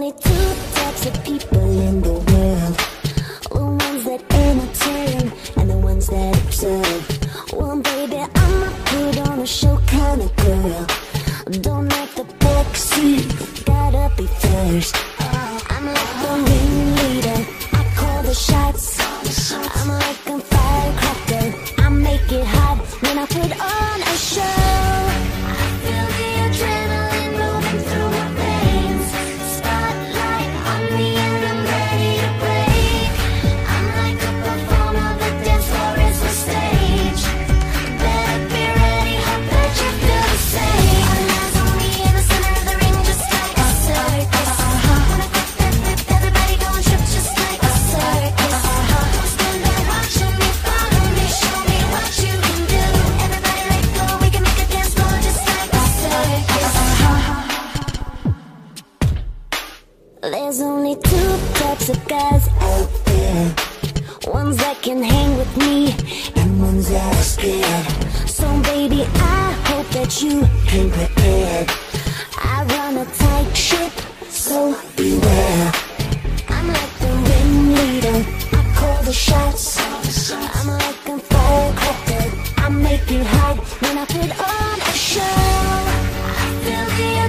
only two types of people in the world: the ones that entertain and the ones that observe. Well, baby, I'm a put on a show kind of girl. Don't like the backseat, gotta be first. I'm like the ringleader, I call the shots. I'm like a firecracker, I make it hot when I put on a show. I feel the adrenaline moving through my veins. Spotlight on me and I'm ready to break. I'm like a performer, the dance floor is the stage. Better be ready, hope that you feel the same. All eyes on me in the center of the ring, just like a circus. When I flip that flip, everybody going shook, just like a circus. Don't stand there watching me, follow me, show me what you can do. Everybody let go, we can make a dance floor just like a circus. There's only two types of guys out there: ones that can hang with me and ones that are scared. So baby, I hope that you came prepared. I run a tight ship, so beware. I'm like the ringleader, I call the shots. I'm like a firecracker, I make it hot when I put on a show. I feel the